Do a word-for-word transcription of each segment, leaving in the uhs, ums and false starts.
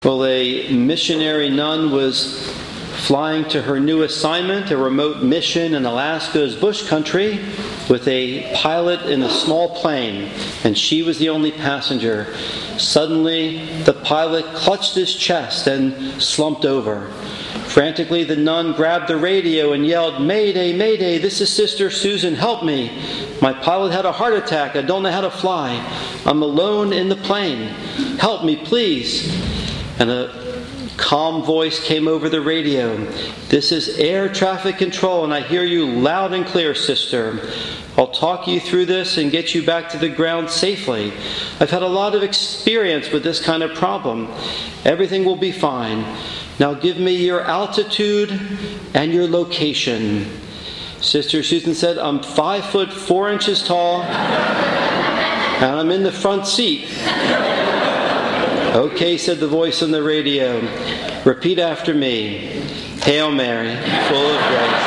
Well, a missionary nun was flying to her new assignment, a remote mission in Alaska's bush country, with a pilot in a small plane, and she was the only passenger. Suddenly, the pilot clutched his chest and slumped over. Frantically, the nun grabbed the radio and yelled, "Mayday, Mayday, this is Sister Susan, help me. My pilot had a heart attack, I don't know how to fly. I'm alone in the plane. Help me, please." And a calm voice came over the radio. "This is air traffic control, and I hear you loud and clear, sister. I'll talk you through this and get you back to the ground safely. I've had a lot of experience with this kind of problem. Everything will be fine. Now give me your altitude and your location." Sister Susan said, "I'm five foot four inches tall, and I'm in the front seat." "Okay," said the voice on the radio. "Repeat after me. Hail Mary, full of grace."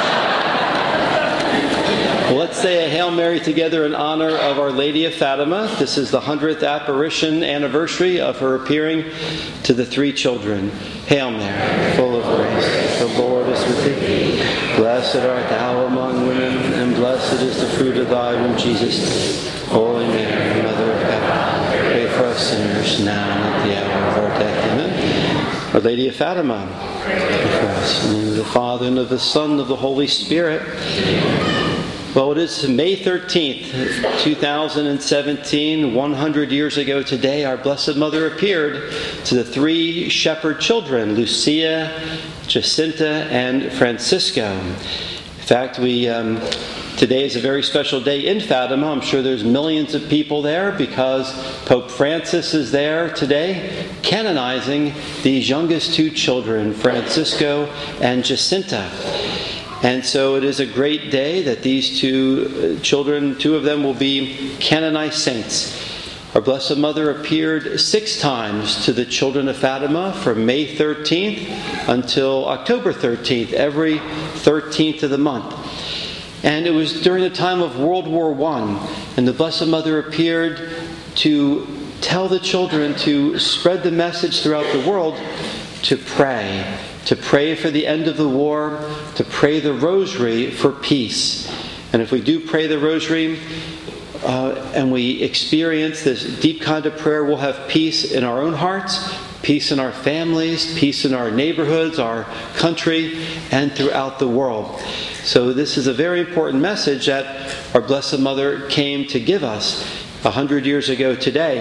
Well, let's say a Hail Mary together in honor of Our Lady of Fatima. This is the hundredth apparition anniversary of her appearing to the three children. Hail Mary, full of grace, the Lord is with thee. Blessed art thou among women, and blessed is the fruit of thy womb, Jesus. Holy Mary, Mother of God, pray for us sinners now and at the hour of our death. Amen. Our Lady of Fatima, pray for us. In the name of the Father, and of the Son, and of the Holy Spirit. Well, it is May thirteenth, two thousand seventeen, one hundred years ago today, our Blessed Mother appeared to the three shepherd children, Lucia, Jacinta, and Francisco. In fact, we um, today is a very special day in Fatima. I'm sure there's millions of people there because Pope Francis is there today, canonizing these youngest two children, Francisco and Jacinta. And so it is a great day that these two children, two of them will be canonized saints. Our Blessed Mother appeared six times to the children of Fatima from May thirteenth until October thirteenth, every thirteenth of the month. And it was during the time of World War One, and the Blessed Mother appeared to tell the children to spread the message throughout the world to pray. To pray for the end of the war, to pray the rosary for peace. And if we do pray the rosary uh, and we experience this deep kind of prayer, we'll have peace in our own hearts, peace in our families, peace in our neighborhoods, our country, and throughout the world. So this is a very important message that our Blessed Mother came to give us a hundred years ago today.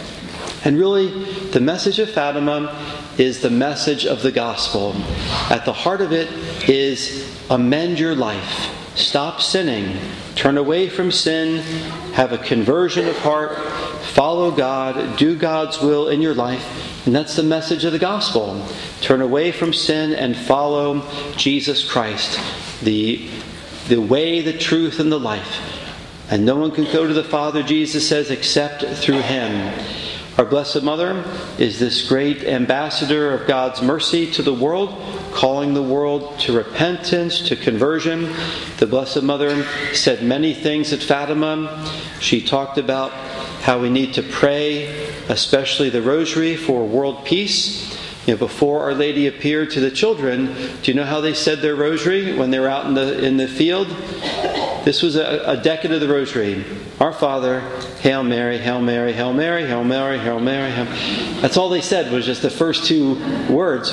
And really, the message of Fatima is the message of the gospel. At the heart of it is amend your life. Stop sinning. Turn away from sin. Have a conversion of heart. Follow God. Do God's will in your life. And that's the message of the gospel. Turn away from sin and follow Jesus Christ, the, the way, the truth, and the life. And no one can go to the Father, Jesus says, except through Him. Our Blessed Mother is this great ambassador of God's mercy to the world, calling the world to repentance, to conversion. The Blessed Mother said many things at Fatima. She talked about how we need to pray, especially the Rosary, for world peace. You know, before Our Lady appeared to the children, do you know how they said their Rosary when they were out in the in the field? This was a, a decade of the Rosary. Our Father, Hail Mary, Hail Mary, Hail Mary, Hail Mary, Hail Mary, Hail Mary. That's all they said was just the first two words.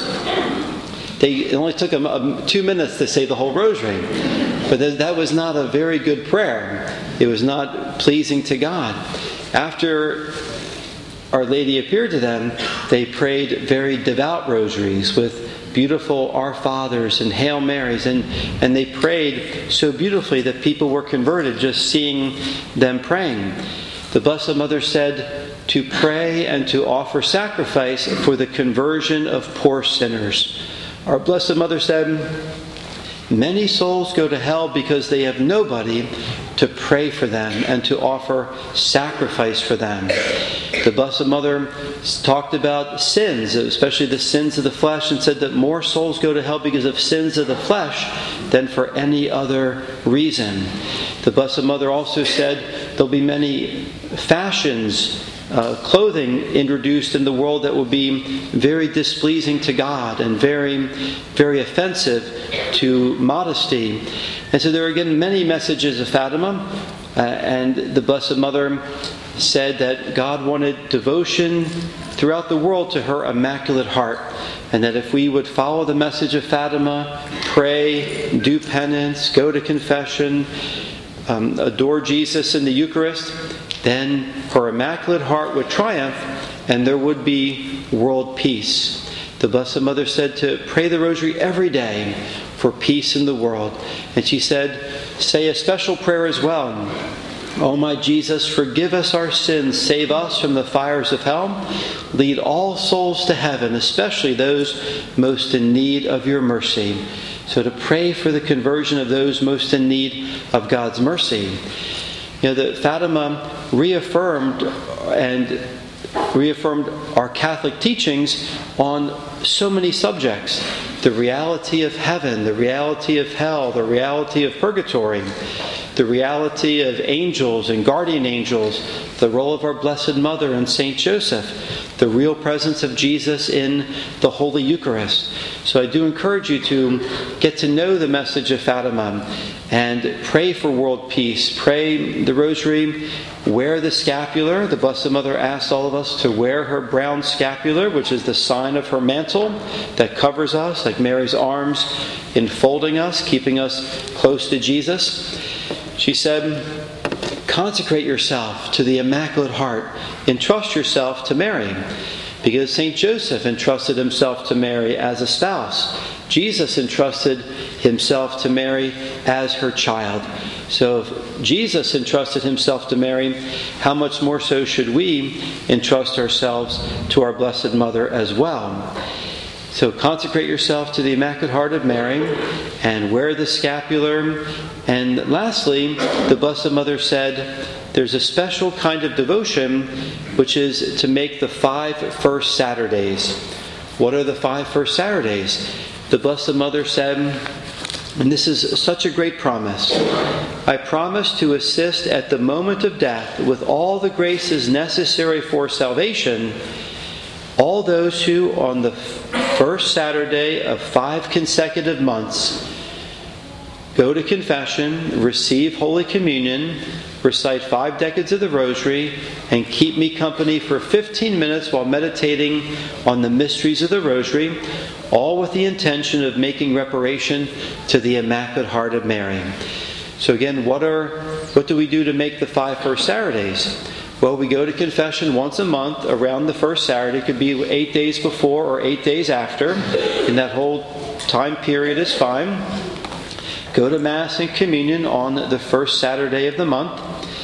They, it only took them um, two minutes to say the whole Rosary. But th- that was not a very good prayer. It was not pleasing to God. After Our Lady appeared to them, they prayed very devout rosaries with beautiful Our Fathers and Hail Marys, and, and they prayed so beautifully that people were converted just seeing them praying. The Blessed Mother said to pray and to offer sacrifice for the conversion of poor sinners. Our Blessed Mother said, many souls go to hell because they have nobody to pray for them and to offer sacrifice for them. The Blessed Mother talked about sins, especially the sins of the flesh, and said that more souls go to hell because of sins of the flesh than for any other reason. The Blessed Mother also said there'll be many fashions uh, clothing introduced in the world that would be very displeasing to God and very, very offensive to modesty. And so there are again many messages of Fatima, uh, and the Blessed Mother said that God wanted devotion throughout the world to her Immaculate Heart, and that if we would follow the message of Fatima, pray, do penance, go to confession, um, adore Jesus in the Eucharist, then her Immaculate Heart would triumph and there would be world peace. The Blessed Mother said to pray the Rosary every day for peace in the world. And she said, say a special prayer as well. O my Jesus, forgive us our sins, save us from the fires of hell, lead all souls to heaven, especially those most in need of your mercy. So to pray for the conversion of those most in need of God's mercy. You know, that Fatima reaffirmed and reaffirmed our Catholic teachings on so many subjects. The reality of heaven, the reality of hell, the reality of purgatory, the reality of angels and guardian angels, the role of our Blessed Mother and Saint Joseph, the real presence of Jesus in the Holy Eucharist. So I do encourage you to get to know the message of Fatima and pray for world peace. Pray the Rosary, wear the scapular. The Blessed Mother asked all of us to wear her brown scapular, which is the sign of her mantle that covers us, like Mary's arms enfolding us, keeping us close to Jesus. She said, consecrate yourself to the Immaculate Heart. Entrust yourself to Mary. Because Saint Joseph entrusted himself to Mary as a spouse. Jesus entrusted himself to Mary as her child. So if Jesus entrusted himself to Mary, how much more so should we entrust ourselves to our Blessed Mother as well? So consecrate yourself to the Immaculate Heart of Mary and wear the scapular. And lastly, the Blessed Mother said, there's a special kind of devotion which is to make the five first Saturdays. What are the five first Saturdays? The Blessed Mother said, and this is such a great promise, I promise to assist at the moment of death with all the graces necessary for salvation all those who on the first Saturday of five consecutive months go to confession, receive Holy Communion, recite five decades of the Rosary, and keep me company for fifteen minutes while meditating on the mysteries of the Rosary, all with the intention of making reparation to the Immaculate Heart of Mary. So again, what are what do we do to make the five first Saturdays? Well, we go to confession once a month around the first Saturday. It could be eight days before or eight days after. And that whole time period is fine. Go to Mass and Communion on the first Saturday of the month.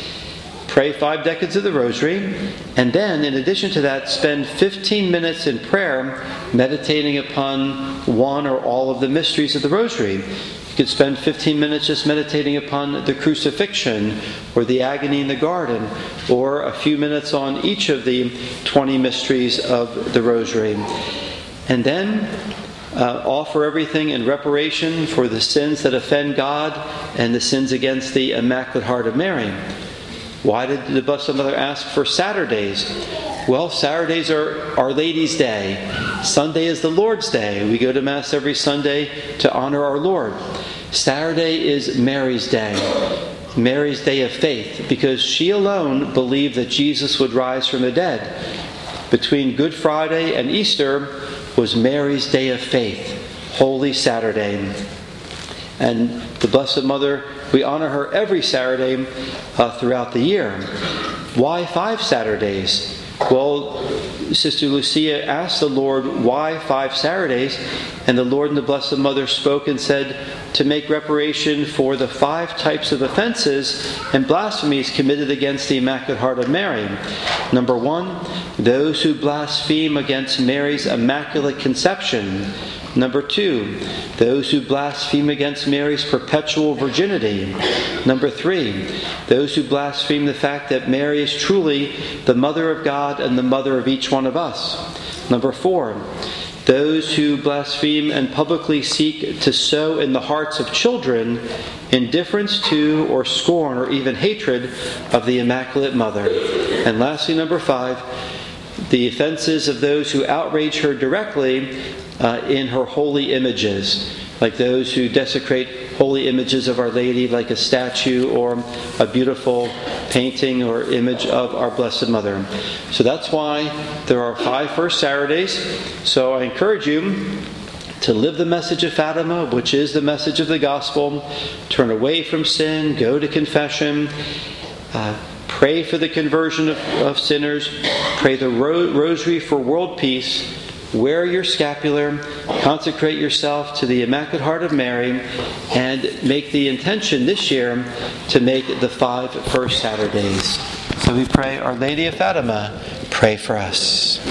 Pray five decades of the Rosary. And then, in addition to that, spend fifteen minutes in prayer meditating upon one or all of the mysteries of the Rosary. You could spend fifteen minutes just meditating upon the crucifixion or the agony in the garden, or a few minutes on each of the twenty mysteries of the Rosary. And then uh, offer everything in reparation for the sins that offend God and the sins against the Immaculate Heart of Mary. Why did the Blessed Mother ask for Saturdays? Well, Saturdays are Our Lady's Day. Sunday is the Lord's Day. We go to Mass every Sunday to honor our Lord. Saturday is Mary's Day. Mary's Day of Faith, because she alone believed that Jesus would rise from the dead. Between Good Friday and Easter was Mary's Day of Faith, Holy Saturday. And the Blessed Mother, we honor her every Saturday uh, throughout the year. Why five Saturdays? Well, Sister Lucia asked the Lord, why five Saturdays? And the Lord and the Blessed Mother spoke and said, to make reparation for the five types of offenses and blasphemies committed against the Immaculate Heart of Mary. Number one, those who blaspheme against Mary's Immaculate Conception. Number two, those who blaspheme against Mary's perpetual virginity. Number three, those who blaspheme the fact that Mary is truly the Mother of God and the Mother of each one of us. Number four, those who blaspheme and publicly seek to sow in the hearts of children indifference to or scorn or even hatred of the Immaculate Mother. And lastly, number five, the offenses of those who outrage her directly uh, in her holy images, like those who desecrate holy images of Our Lady, like a statue or a beautiful painting or image of our Blessed Mother. So that's why there are five First Saturdays. So I encourage you to live the message of Fatima, which is the message of the gospel. Turn away from sin, go to confession, uh, pray for the conversion of, of sinners, pray the ro- rosary for world peace, wear your scapular, consecrate yourself to the Immaculate Heart of Mary, and make the intention this year to make the five First Saturdays. So we pray, Our Lady of Fatima, pray for us.